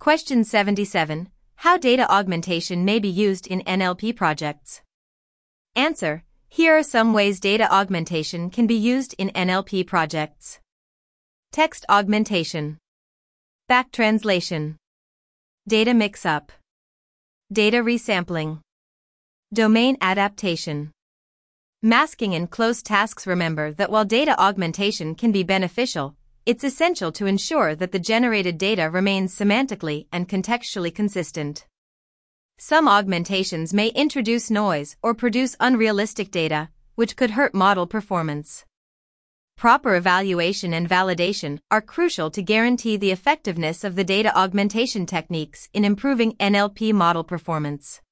Question 77. How data augmentation may be used in NLP projects. Answer. Here are some ways data augmentation can be used in NLP projects. Text augmentation. Back translation. Data mix-up. Data resampling. Domain adaptation. Masking and close tasks. Remember that while data augmentation can be beneficial, it's essential to ensure that the generated data remains semantically and contextually consistent. Some augmentations may introduce noise or produce unrealistic data, which could hurt model performance. Proper evaluation and validation are crucial to guarantee the effectiveness of the data augmentation techniques in improving NLP model performance.